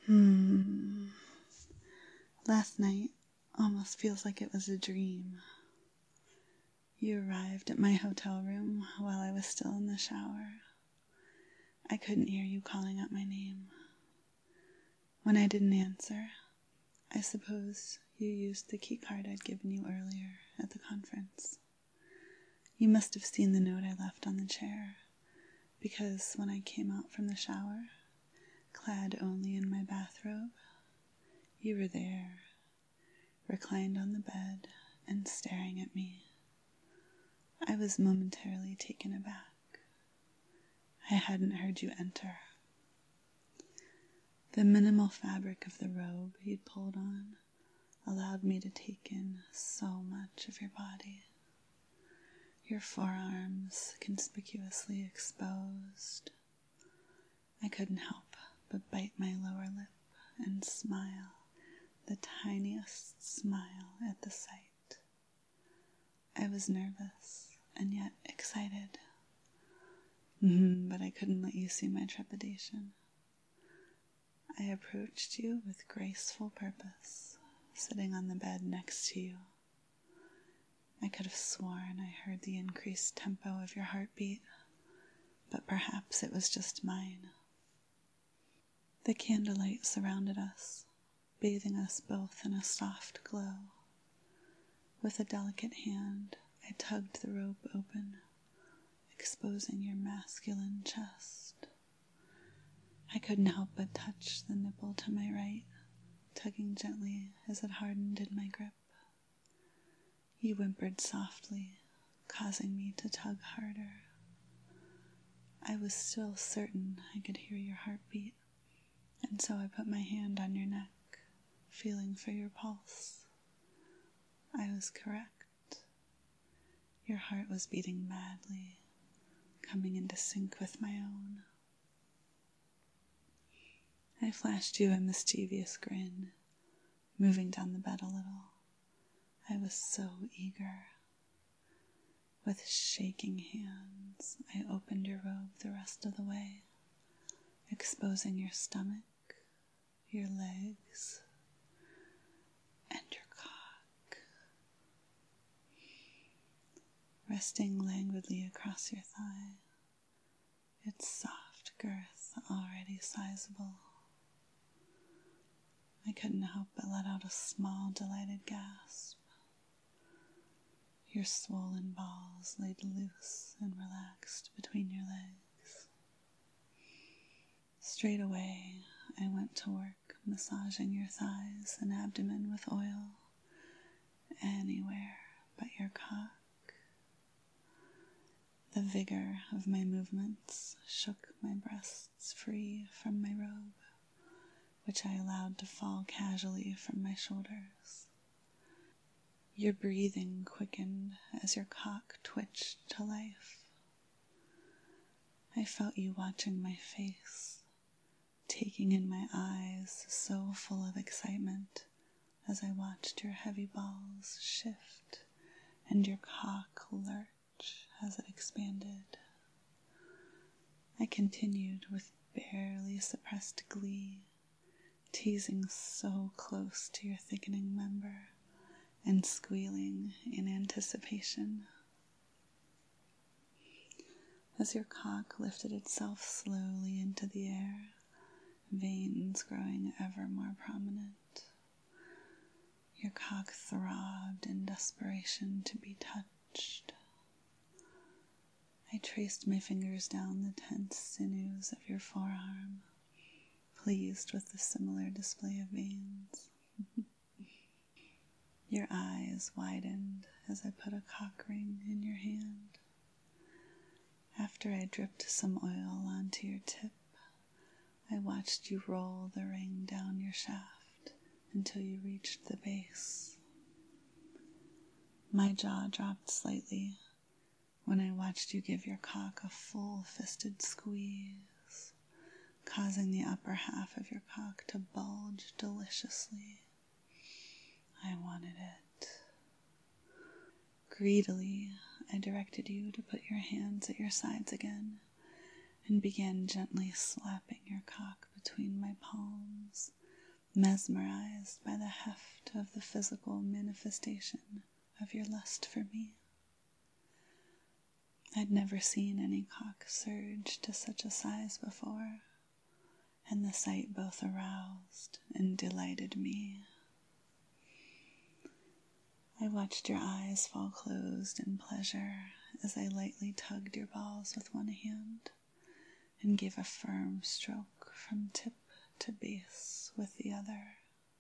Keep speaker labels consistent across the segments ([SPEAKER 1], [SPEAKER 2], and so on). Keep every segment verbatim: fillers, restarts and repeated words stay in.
[SPEAKER 1] Hmm. Last night almost feels like it was a dream. You arrived at my hotel room while I was still in the shower. I couldn't hear you calling out my name. When I didn't answer, I suppose you used the key card I'd given you earlier at the conference. You must have seen the note I left on the chair, because when I came out from the shower, clad only in my bathrobe, you were there, reclined on the bed and staring at me. I was momentarily taken aback. I hadn't heard you enter. The minimal fabric of the robe you'd pulled on allowed me to take in so much of your body. Your forearms conspicuously exposed. I couldn't help but bite my lower lip and smile, the tiniest smile at the sight. I was nervous and yet excited, mm, but I couldn't let you see my trepidation. I approached you with graceful purpose, sitting on the bed next to you. I could have sworn I heard the increased tempo of your heartbeat, but perhaps it was just mine. The candlelight surrounded us, bathing us both in a soft glow. With a delicate hand, I tugged the robe open, exposing your masculine chest. I couldn't help but touch the nipple to my right, tugging gently as it hardened in my grip. You whimpered softly, causing me to tug harder. I was still certain I could hear your heartbeat, and so I put my hand on your neck, feeling for your pulse. I was correct. Your heart was beating madly, coming into sync with my own. I flashed you a mischievous grin, moving down the bed a little. I was so eager. With shaking hands, I opened your robe the rest of the way, exposing your stomach, your legs, and your cock, resting languidly across your thigh, its soft girth already sizable. I couldn't help but let out a small, delighted gasp. Your swollen balls laid loose and relaxed between your legs. Straight away, I went to work massaging your thighs and abdomen with oil, anywhere but your cock. The vigor of my movements shook my breasts free from my robe, which I allowed to fall casually from my shoulders. Your breathing quickened as your cock twitched to life. I felt you watching my face, taking in my eyes so full of excitement as I watched your heavy balls shift and your cock lurch as it expanded. I continued with barely suppressed glee, teasing so close to your thickening member and squealing in anticipation. As your cock lifted itself slowly into the air, veins growing ever more prominent, your cock throbbed in desperation to be touched. I traced my fingers down the tense sinews of your forearm, pleased with the similar display of veins. Your eyes widened as I put a cock ring in your hand. After I dripped some oil onto your tip, I watched you roll the ring down your shaft until you reached the base. My jaw dropped slightly when I watched you give your cock a full-fisted squeeze, causing the upper half of your cock to bulge deliciously. I wanted it. Greedily, I directed you to put your hands at your sides again and began gently slapping your cock between my palms, mesmerized by the heft of the physical manifestation of your lust for me. I'd never seen any cock surge to such a size before, and the sight both aroused and delighted me. I watched your eyes fall closed in pleasure as I lightly tugged your balls with one hand and gave a firm stroke from tip to base with the other.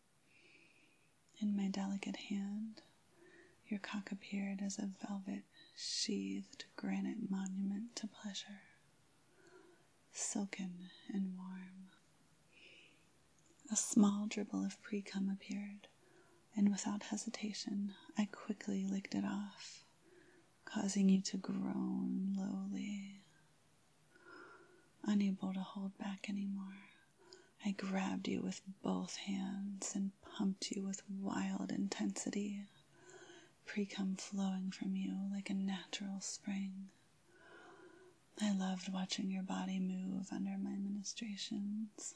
[SPEAKER 1] In my delicate hand, your cock appeared as a velvet-sheathed granite monument to pleasure, silken and warm. A small dribble of pre-cum appeared, and without hesitation, I quickly licked it off, causing you to groan lowly. Unable to hold back anymore, I grabbed you with both hands and pumped you with wild intensity, pre-cum flowing from you like a natural spring. I loved watching your body move under my ministrations.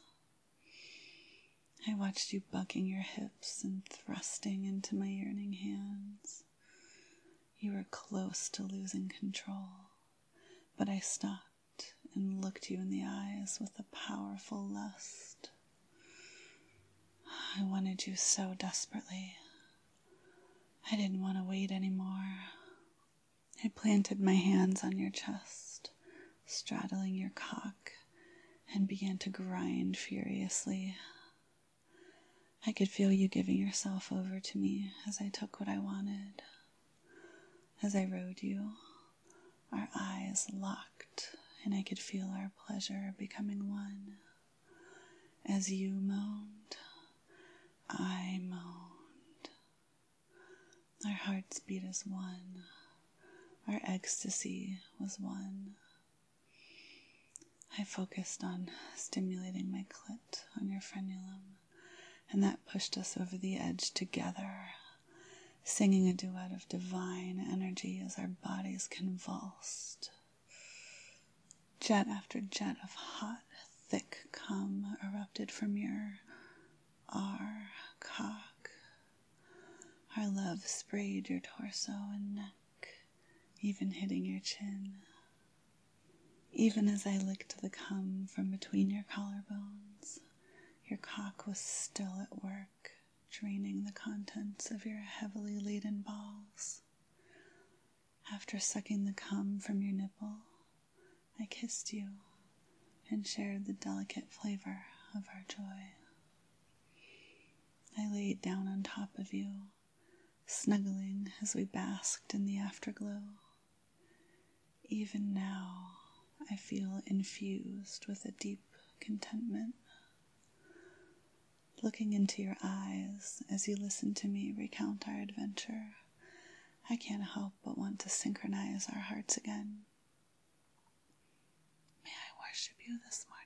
[SPEAKER 1] I watched you bucking your hips and thrusting into my yearning hands. You were close to losing control, but I stopped and looked you in the eyes with a powerful lust. I wanted you so desperately. I didn't want to wait anymore. I planted my hands on your chest, straddling your cock, and began to grind furiously. I could feel you giving yourself over to me as I took what I wanted. As I rode you, our eyes locked, and I could feel our pleasure becoming one. As you moaned, I moaned. Our hearts beat as one. Our ecstasy was one. I focused on stimulating my clit on your frenulum, and that pushed us over the edge together, singing a duet of divine energy as our bodies convulsed. Jet after jet of hot, thick cum erupted from your our cock. Our love sprayed your torso and neck, even hitting your chin. Even as I licked the cum from between your collarbones, your cock was still at work, draining the contents of your heavily laden balls. After sucking the cum from your nipple, I kissed you and shared the delicate flavor of our joy. I laid down on top of you, snuggling as we basked in the afterglow. Even now, I feel infused with a deep contentment. Looking into your eyes as you listen to me recount our adventure, I can't help but want to synchronize our hearts again. May I worship you this morning?